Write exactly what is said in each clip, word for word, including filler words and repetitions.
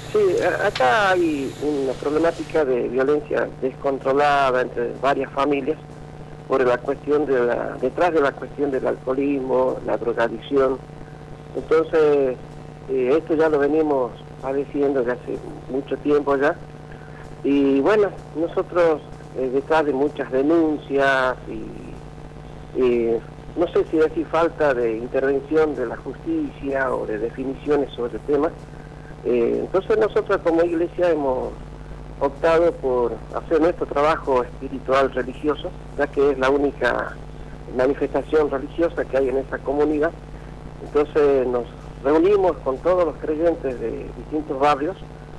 Sí, a- acá hay una problemática de violencia descontrolada entre varias familias por la cuestión de la, detrás de la cuestión del alcoholismo, la drogadicción. Entonces, eh, esto ya lo venimos padeciendo desde hace mucho tiempo ya. Y bueno, nosotros eh, detrás de muchas denuncias y, y no sé si decir falta de intervención de la justicia o de definiciones sobre el tema, eh, entonces nosotros como iglesia hemos optado por hacer nuestro trabajo espiritual religioso, ya que es la única manifestación religiosa que hay en esta comunidad. Entonces nos reunimos con todos los creyentes de distintos barrios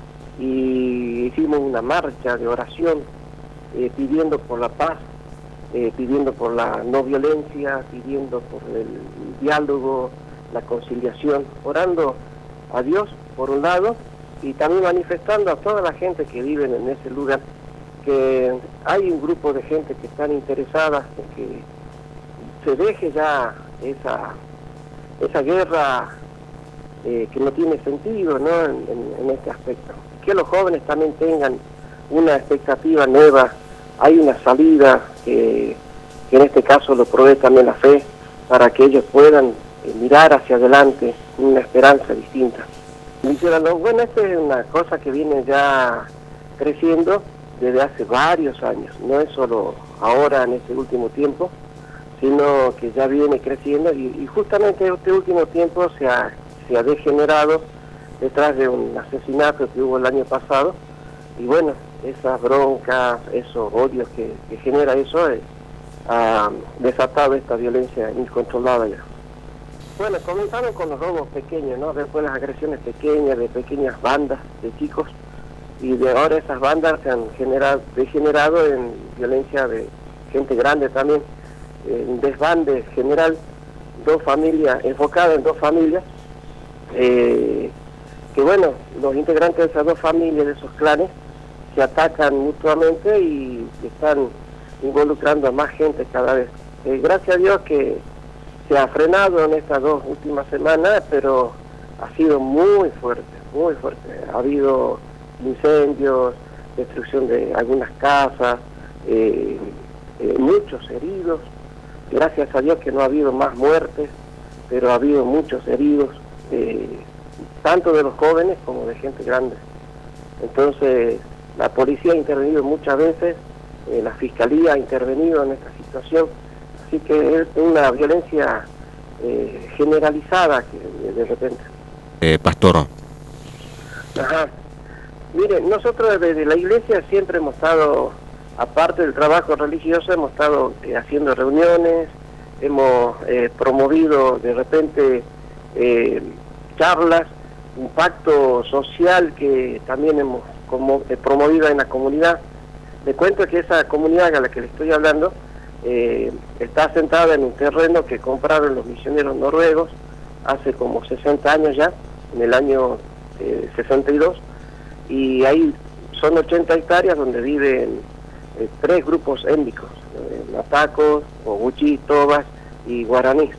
y hicimos una marcha de oración eh, pidiendo por la paz, eh, pidiendo por la no violencia, pidiendo por el diálogo, la conciliación, orando a Dios por un lado y también manifestando a toda la gente que vive en ese lugar que hay un grupo de gente que están interesadas en que se deje ya esa esa guerra eh, que no tiene sentido, ¿no? En, en, en este aspecto. Que los jóvenes también tengan una expectativa nueva, hay una salida que, que en este caso lo provee también la fe, para que ellos puedan eh, mirar hacia adelante con una esperanza distinta. Dijéralo, bueno, esta es una cosa que viene ya creciendo desde hace varios años, no es solo ahora en este último tiempo, sino que ya viene creciendo y, y justamente este último tiempo se ha, se ha degenerado detrás de un asesinato que hubo el año pasado y bueno, esas broncas, esos odios que, que genera eso eh, ha desatado esta violencia incontrolada ya. Bueno, comenzaron con los robos pequeños, ¿no? Después las agresiones pequeñas, de pequeñas bandas de chicos, y de ahora esas bandas se han generado, degenerado en violencia de gente grande también, en desbande general, dos familias, enfocadas en dos familias, eh, que bueno, los integrantes de esas dos familias, de esos clanes, se atacan mutuamente y están involucrando a más gente cada vez. Eh, gracias a Dios que se ha frenado en estas dos últimas semanas, pero ha sido muy fuerte, muy fuerte. Ha habido incendios, destrucción de algunas casas, eh, eh, muchos heridos. Gracias a Dios que no ha habido más muertes, pero ha habido muchos heridos, eh, tanto de los jóvenes como de gente grande. Entonces, la policía ha intervenido muchas veces, eh, la fiscalía ha intervenido en esta situación. Así que es una violencia eh, generalizada que de, de repente. Eh, pastor. Ajá. Mire, nosotros desde la iglesia siempre hemos estado, aparte del trabajo religioso, hemos estado eh, haciendo reuniones, hemos eh, promovido de repente eh, charlas, un pacto social que también hemos como, eh, promovido en la comunidad. Le cuento que esa comunidad a la que le estoy hablando, Eh, está asentada en un terreno que compraron los misioneros noruegos hace como sesenta años ya, en el año eh, sesenta y dos, y ahí son ochenta hectáreas donde viven eh, tres grupos étnicos, eh, Matacos, Oguchi, Tobas y Guaraníes.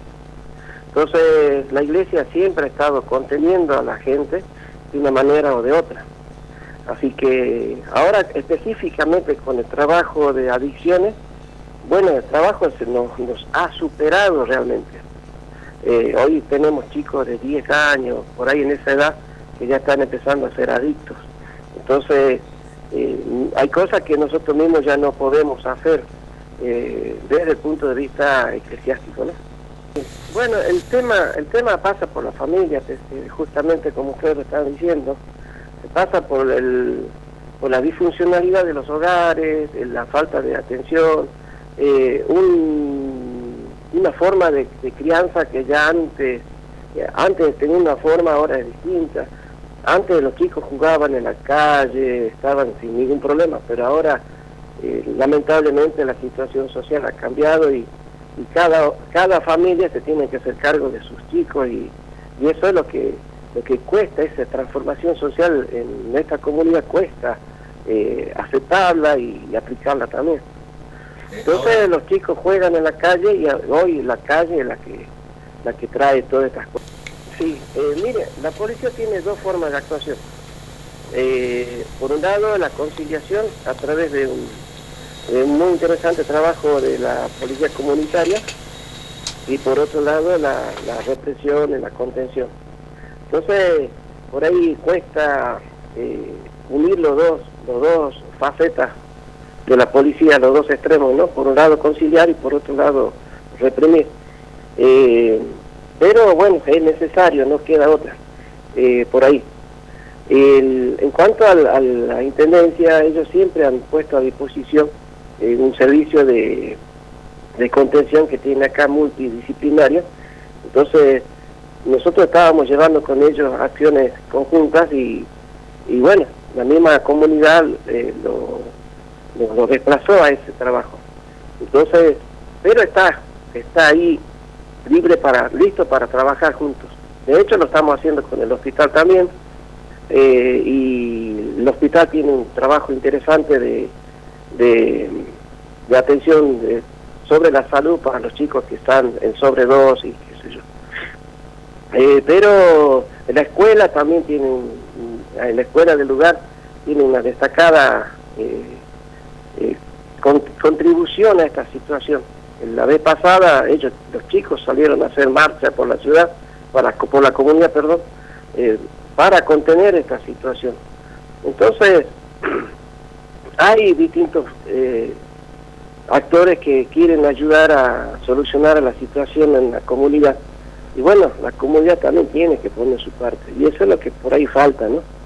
Entonces la iglesia siempre ha estado conteniendo a la gente de una manera o de otra. Así que ahora específicamente con el trabajo de adicciones, bueno, el trabajo se nos, nos ha superado realmente. Eh, hoy tenemos chicos de diez años, por ahí en esa edad, que ya están empezando a ser adictos. Entonces, eh, hay cosas que nosotros mismos ya no podemos hacer eh, desde el punto de vista eclesiástico, ¿no? Bueno, el tema, el tema pasa por la familia, justamente como ustedes lo están diciendo, pasa por, el, por la disfuncionalidad de los hogares, la falta de atención, Eh, un, una forma de, de crianza que ya antes, antes tenía una forma, ahora es distinta. Antes los chicos jugaban en la calle, estaban sin ningún problema, pero ahora eh, lamentablemente la situación social ha cambiado y, y cada, cada familia se tiene que hacer cargo de sus chicos y, y eso es lo que, lo que cuesta, esa transformación social en esta comunidad cuesta eh, aceptarla y, y aplicarla también. Entonces los chicos juegan en la calle y hoy la calle es la que la que trae todas estas cosas. Sí, eh, mire, la policía tiene dos formas de actuación. eh, por un lado la conciliación a través de un, de un muy interesante trabajo de la policía comunitaria, y por otro lado la, la represión y la contención. Entonces, por ahí cuesta eh, unir los dos, los dos facetas de la policía, los dos extremos, ¿no? Por un lado conciliar y por otro lado reprimir. Eh, pero bueno, es necesario, no queda otra, eh, por ahí. El, en cuanto al, a la Intendencia, ellos siempre han puesto a disposición eh, un servicio de, de contención que tiene acá multidisciplinario. Entonces, nosotros estábamos llevando con ellos acciones conjuntas y, y bueno, la misma comunidad eh, lo, lo, lo desplazó a ese trabajo. Entonces, pero está, está ahí libre para, listo para trabajar juntos. De hecho, lo estamos haciendo con el hospital también, eh, y el hospital tiene un trabajo interesante de, de, de atención de, sobre la salud para los chicos que están en sobredosis, qué sé yo. Eh, pero la escuela también tiene, un, en la escuela del lugar, tiene una destacada eh, eh, con, contribución a esta situación. La vez pasada, ellos, los chicos salieron a hacer marcha por la ciudad, para, por la comunidad, perdón, eh, para contener esta situación. Entonces, hay distintos eh, actores que quieren ayudar a solucionar la situación en la comunidad. Y bueno, la comunidad también tiene que poner su parte. Y eso es lo que por ahí falta, ¿no?